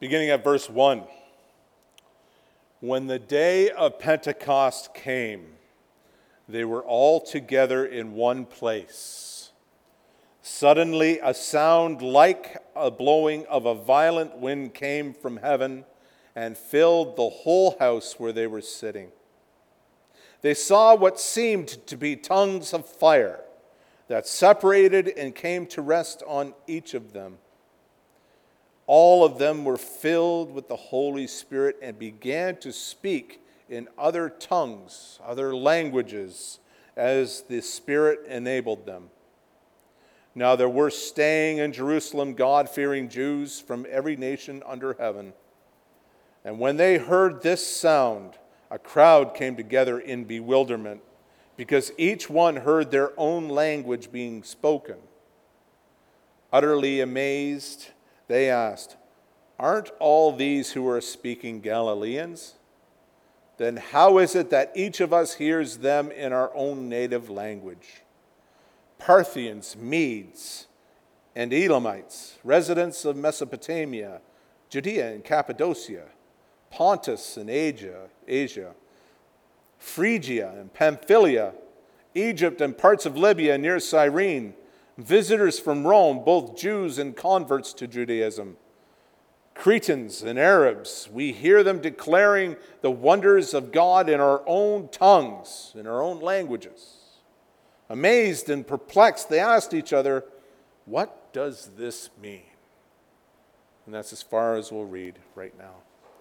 beginning at verse 1. When the day of Pentecost came, they were all together in one place. Suddenly a sound like a blowing of a violent wind came from heaven and filled the whole house where they were sitting. They saw what seemed to be tongues of fire that separated and came to rest on each of them. All of them were filled with the Holy Spirit and began to speak in other tongues, other languages, as the Spirit enabled them. Now there were staying in Jerusalem God-fearing Jews from every nation under heaven. And when they heard this sound, a crowd came together in bewilderment, because each one heard their own language being spoken. Utterly amazed, they asked, "Aren't all these who are speaking Galileans? Then how is it that each of us hears them in our own native language? Parthians, Medes, and Elamites, residents of Mesopotamia, Judea and Cappadocia, Pontus and Asia, Phrygia and Pamphylia, Egypt and parts of Libya near Cyrene, visitors from Rome, both Jews and converts to Judaism, Cretans and Arabs, we hear them declaring the wonders of God in our own tongues, in our own languages." Amazed and perplexed, they asked each other, "What does this mean?" And that's as far as we'll read right now.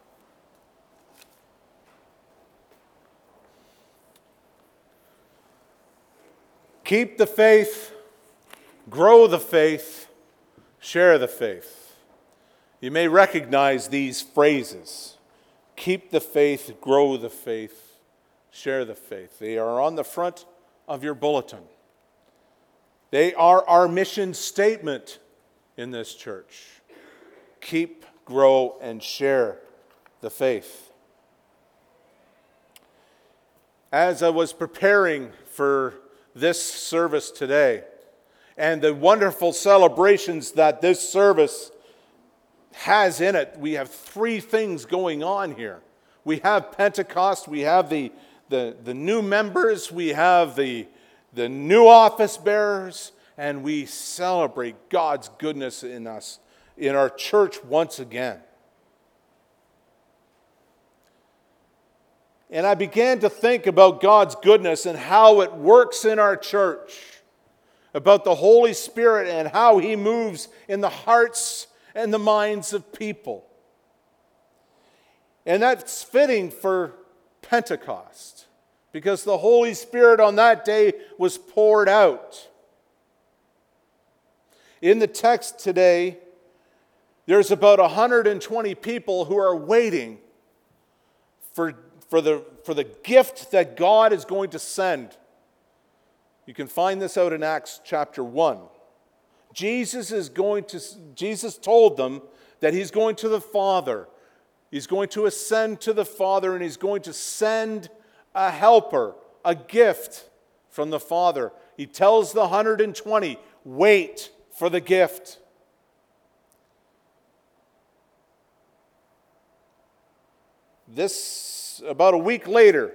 Keep the faith, grow the faith, share the faith. You may recognize these phrases. Keep the faith, grow the faith, share the faith. They are on the front of your bulletin. They are our mission statement in this church. Keep, grow, and share the faith. As I was preparing for this service today, and the wonderful celebrations that this service has in it, we have three things going on here. We have Pentecost, we have the new members, we have the new office bearers, and we celebrate God's goodness in us, in our church once again. And I began to think about God's goodness and how it works in our church, about the Holy Spirit and how He moves in the hearts and the minds of people. And that's fitting for Pentecost, because the Holy Spirit on that day was poured out. In the text today, there's about 120 people who are waiting for the gift that God is going to send. You can find this out in Acts chapter 1. Jesus told them that He's going to the Father. He's going to ascend to the Father, and He's going to send a helper, a gift from the Father. He tells the 120, wait for the gift. This, about a week later,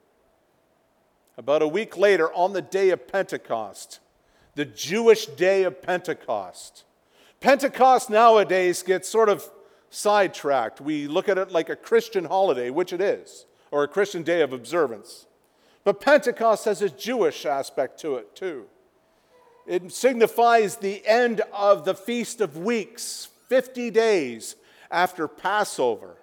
on the day of Pentecost, the Jewish day of Pentecost. Pentecost nowadays gets sort of sidetracked. We look at it like a Christian holiday, which it is, or a Christian day of observance. But Pentecost has a Jewish aspect to it too. It signifies the end of the Feast of Weeks, 50 days after Passover.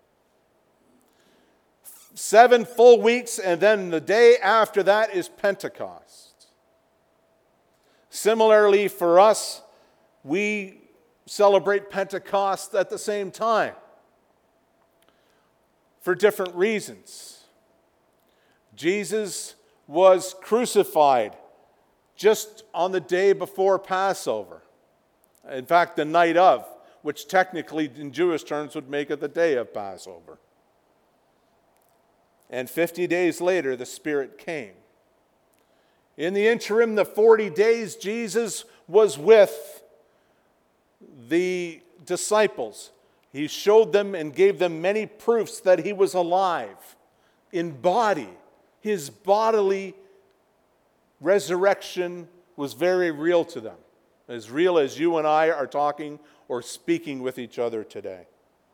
7 full weeks, and then the day after that is Pentecost. Similarly, for us, we celebrate Pentecost at the same time for different reasons. Jesus was crucified just on the day before Passover. In fact, the night of, which technically in Jewish terms would make it the day of Passover. And 50 days later, the Spirit came. In the interim, the 40 days, Jesus was with the disciples. He showed them and gave them many proofs that he was alive in body. His bodily resurrection was very real to them, as real as you and I are talking or speaking with each other today.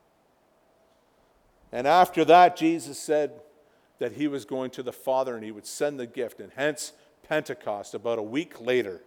And after that, Jesus said that he was going to the Father and he would send the gift, and hence Pentecost about a week later.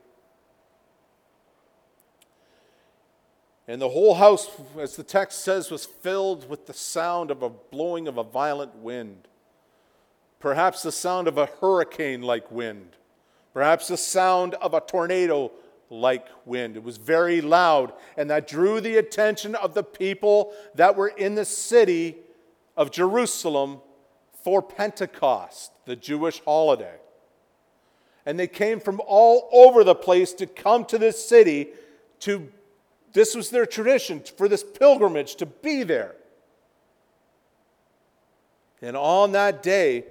And the whole house, as the text says, was filled with the sound of a blowing of a violent wind. Perhaps the sound of a hurricane-like wind. Perhaps the sound of a tornado-like wind. It was very loud, and that drew the attention of the people that were in the city of Jerusalem for Pentecost, the Jewish holiday. And they came from all over the place to come to this city this was their tradition, for this pilgrimage to be there. And on that day,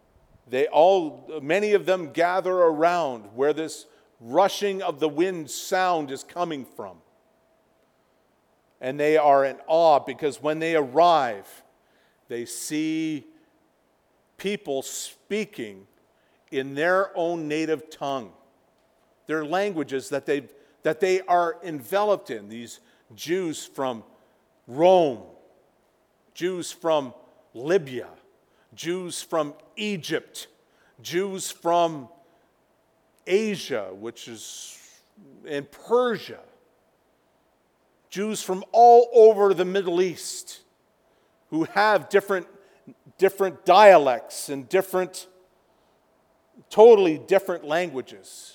many of them gather around where this rushing of the wind sound is coming from. And they are in awe because when they arrive, they see people speaking in their own native tongue, their languages that they are enveloped in. These Jews from Rome, Jews from Libya, Jews from Egypt, Jews from Asia, which is in Persia, Jews from all over the Middle East who have different dialects and totally different languages.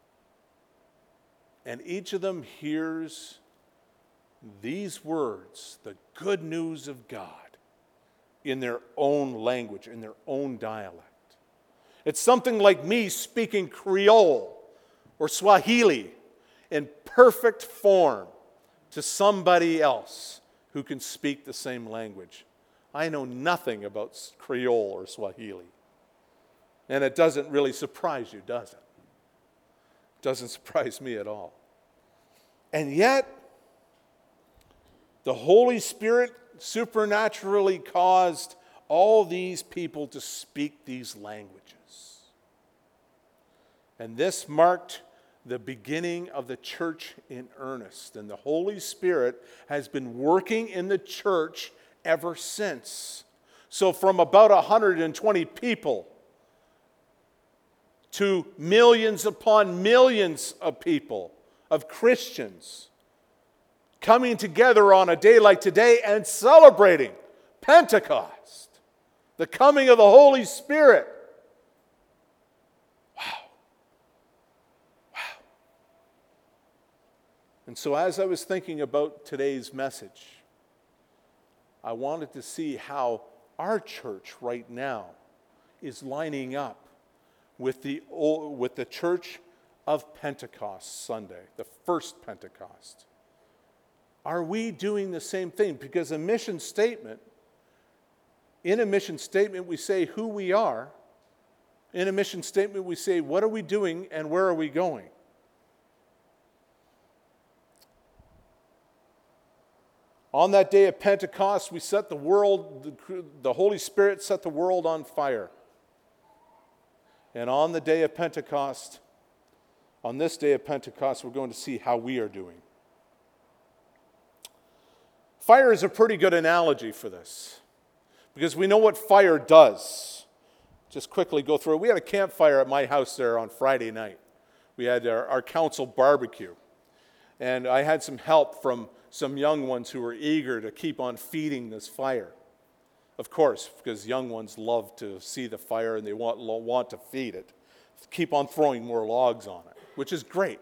And each of them hears these words, the good news of God, in their own language, in their own dialect. It's something like me speaking Creole or Swahili in perfect form to somebody else who can speak the same language. I know nothing about Creole or Swahili. And it doesn't really surprise you, does it? It doesn't surprise me at all. And yet, the Holy Spirit supernaturally caused all these people to speak these languages. And this marked the beginning of the church in earnest. And the Holy Spirit has been working in the church ever since. So from about 120 people to millions upon millions of people, of Christians, coming together on a day like today and celebrating Pentecost, the coming of the Holy Spirit. Wow. And so as I was thinking about today's message, I wanted to see how our church right now is lining up with the church of Pentecost Sunday, the first Pentecost. Are we doing the same thing? Because in a mission statement we say who we are. In a mission statement we say what are we doing and where are we going? On that day of Pentecost, we set the world, the Holy Spirit set the world on fire. And on this day of Pentecost, we're going to see how we are doing. Fire is a pretty good analogy for this, because we know what fire does. Just quickly go through it. We had a campfire at my house there on Friday night. We had our council barbecue. And I had some help from some young ones who were eager to keep on feeding this fire. Of course, because young ones love to see the fire and they want to feed it. Keep on throwing more logs on it, which is great.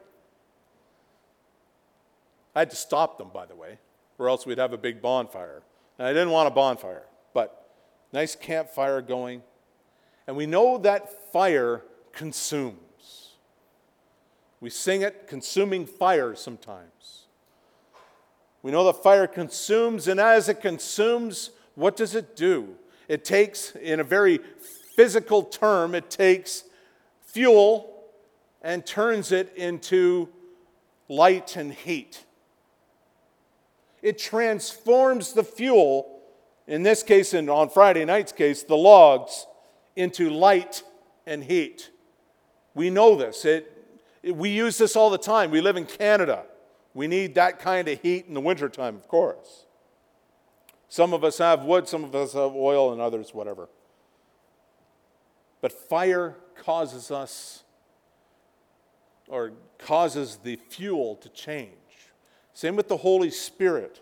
I had to stop them, by the way, or else we'd have a big bonfire. And I didn't want a bonfire, but nice campfire going. And we know that fire consumes. We sing it, consuming fire sometimes. We know that fire consumes, and as it consumes, what does it do? It takes, in a very physical term, it takes fuel and turns it into light and heat. It transforms the fuel, in this case, and on Friday night's case, the logs, into light and heat. We know this. We use this all the time. We live in Canada. We need that kind of heat in the wintertime, of course. Some of us have wood, some of us have oil, and others whatever. But fire causes the fuel to change. Same with the Holy Spirit.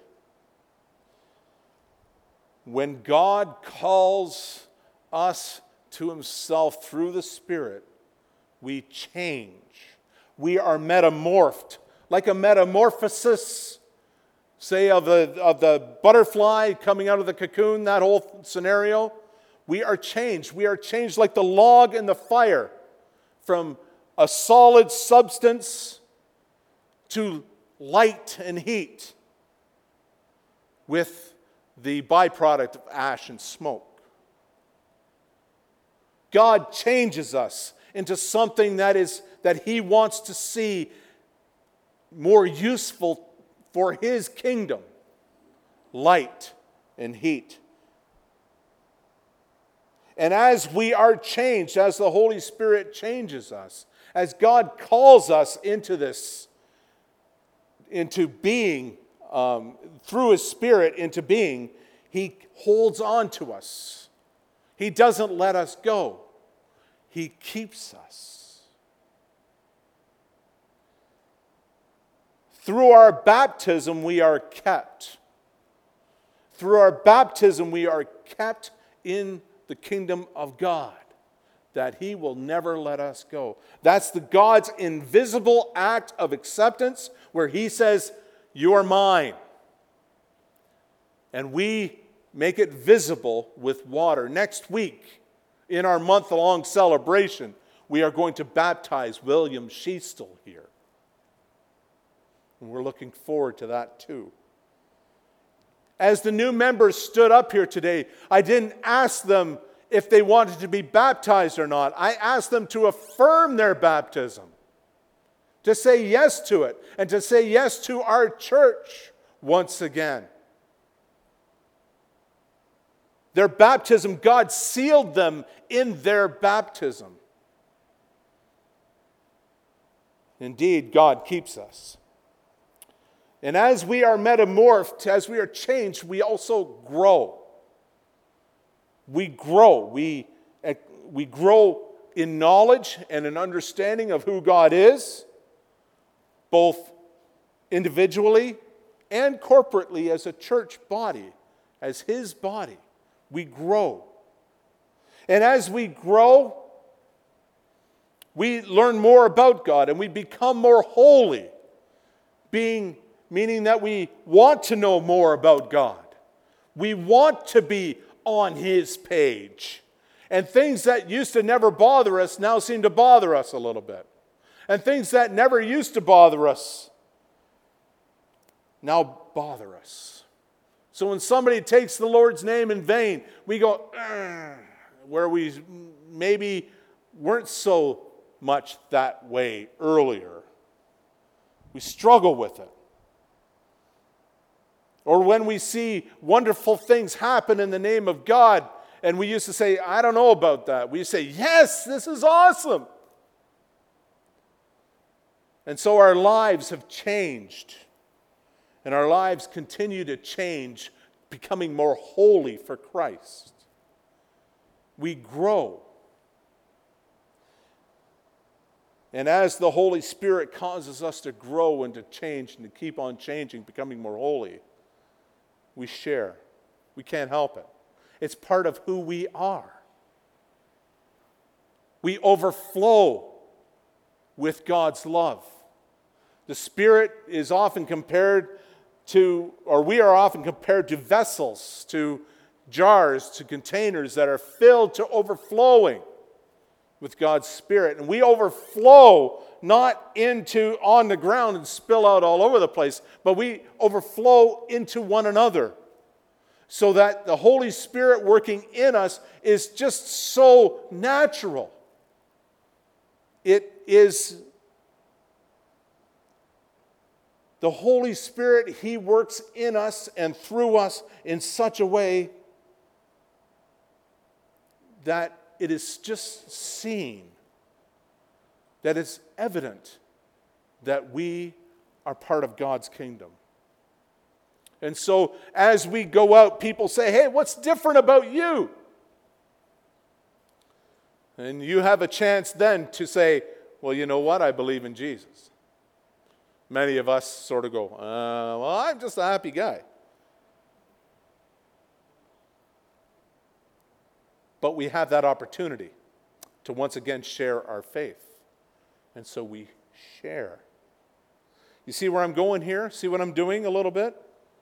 When God calls us to himself through the Spirit, we change. We are metamorphed, like a metamorphosis, say, of the butterfly coming out of the cocoon, that whole scenario. We are changed. We are changed like the log in the fire, from a solid substance to light and heat, with the byproduct of ash and smoke. God changes us into something that he wants to see more useful for his kingdom. Light and heat. And as we are changed, as the Holy Spirit changes us, as God calls us into this, into being, through his Spirit into being, he holds on to us. He doesn't let us go. He keeps us. Through our baptism, we are kept. Through our baptism, we are kept in the kingdom of God, that he will never let us go. That's God's invisible act of acceptance, where he says, "You are mine." And we make it visible with water. Next week, in our month-long celebration, we are going to baptize William Schiestel here. And we're looking forward to that too. As the new members stood up here today, I didn't ask them if they wanted to be baptized or not. I asked them to affirm their baptism, to say yes to it, and to say yes to our church once again. Their baptism, God sealed them in their baptism. Indeed, God keeps us. And as we are metamorphed, as we are changed, we also grow. We grow. We grow in knowledge and in understanding of who God is, both individually and corporately as a church body, as his body. We grow. And as we grow, we learn more about God and we become more holy, meaning that we want to know more about God. We want to be on his page. And things that used to never bother us now seem to bother us a little bit. And things that never used to bother us now bother us. So when somebody takes the Lord's name in vain, we go, where we maybe weren't so much that way earlier. We struggle with it. Or when we see wonderful things happen in the name of God, and we used to say, I don't know about that. We say, yes, this is awesome. And so our lives have changed. And our lives continue to change, becoming more holy for Christ. We grow. And as the Holy Spirit causes us to grow and to change and to keep on changing, becoming more holy, we share. We can't help it. It's part of who we are. We overflow with God's love. The Spirit is often compared to, or we are often compared to vessels, to jars, to containers that are filled to overflowing with God's Spirit. And we overflow not into on the ground and spill out all over the place, but we overflow into one another. So that the Holy Spirit working in us is just so natural. It is the Holy Spirit, He works in us and through us in such a way that it is just seen, that it's evident that we are part of God's kingdom. And so as we go out, people say, hey, what's different about you? And you have a chance then to say, well, you know what? I believe in Jesus. Many of us sort of go, well, I'm just a happy guy. But we have that opportunity to once again share our faith. And so we share. You see where I'm going here? See what I'm doing a little bit?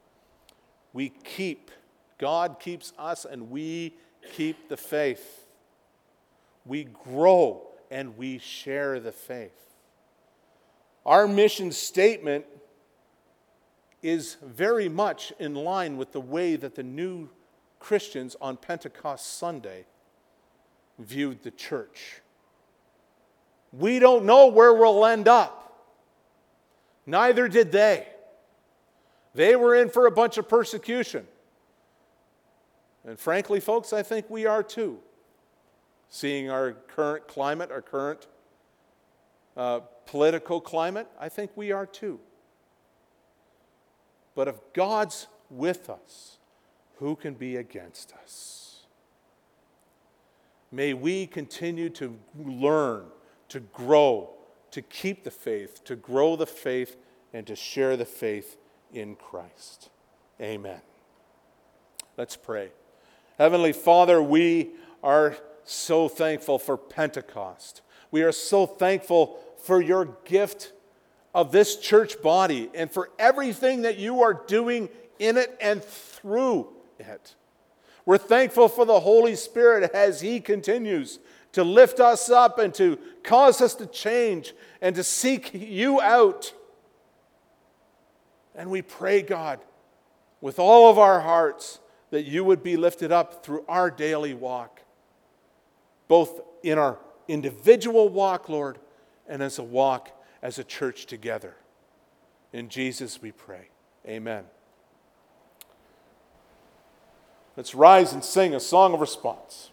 God keeps us and we keep the faith. We grow and we share the faith. Our mission statement is very much in line with the way that the new Christians on Pentecost Sunday viewed the church. We don't know where we'll end up. Neither did they. They were in for a bunch of persecution. And frankly, folks, I think we are too. Seeing our current climate, our current political climate, I think we are too. But if God's with us, who can be against us? May we continue to learn, to grow, to keep the faith, to grow the faith, and to share the faith in Christ. Amen. Let's pray. Heavenly Father, we are so thankful for Pentecost. We are so thankful for your gift of this church body and for everything that you are doing in it and through it. We're thankful for the Holy Spirit as He continues to lift us up and to cause us to change and to seek you out. And we pray, God, with all of our hearts, that you would be lifted up through our daily walk, both in our individual walk, Lord, and as a walk as a church together. In Jesus we pray. Amen. Let's rise and sing a song of response.